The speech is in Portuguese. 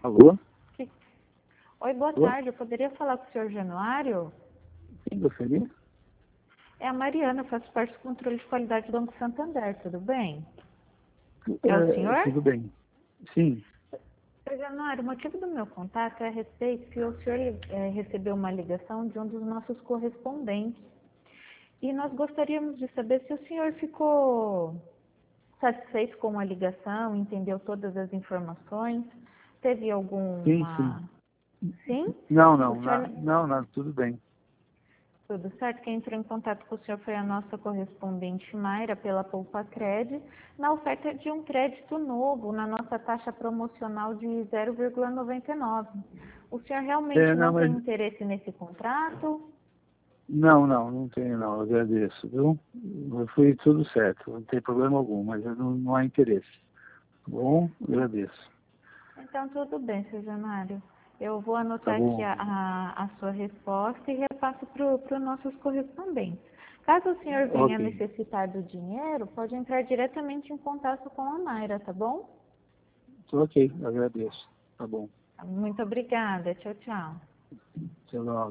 Alô? Que- Oi, boa Alô? tarde. Eu poderia falar com o senhor Januário? Quem gostaria? É a Mariana, eu faço parte do controle de qualidade do Banco Santander, tudo bem? É o É, senhor? tudo bem. Sim. Senhor Januário, o motivo do meu contato é a respeito que o senhor recebeu uma ligação de um dos nossos correspondentes. E nós gostaríamos de saber se o senhor ficou satisfeito com a ligação, entendeu todas as informações, teve Sim, sim. alguma... Sim? Não, O não, senhor... não, tudo bem. Tudo certo. Quem entrou em contato com o senhor foi a nossa correspondente Mayra pela Poupa Cred, na oferta de um crédito novo na nossa taxa promocional de 0,99. O senhor realmente Não, não tem mas interesse nesse contrato? não tenho não, eu agradeço, viu? Foi tudo certo, não tem problema algum, mas não há interesse. Tá bom? Agradeço. Então, tudo bem, seu Januário. Eu vou Tá anotar aqui bom. a sua resposta e repasso para os nossos correspondentes. Caso o senhor venha Ok. necessitar do dinheiro, pode entrar diretamente em contato com a Mayra, tá bom? Ok, agradeço. Tá bom. Muito obrigada. Tchau, tchau. Tchau.